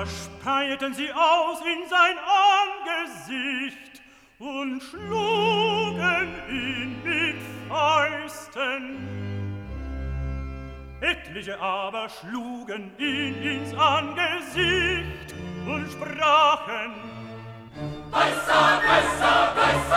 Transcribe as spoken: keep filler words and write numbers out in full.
da speierten sie aus in sein Angesicht und schlugen ihn mit Fäusten. Etliche aber schlugen ihn ins Angesicht und sprachen: Besser, besser, besser!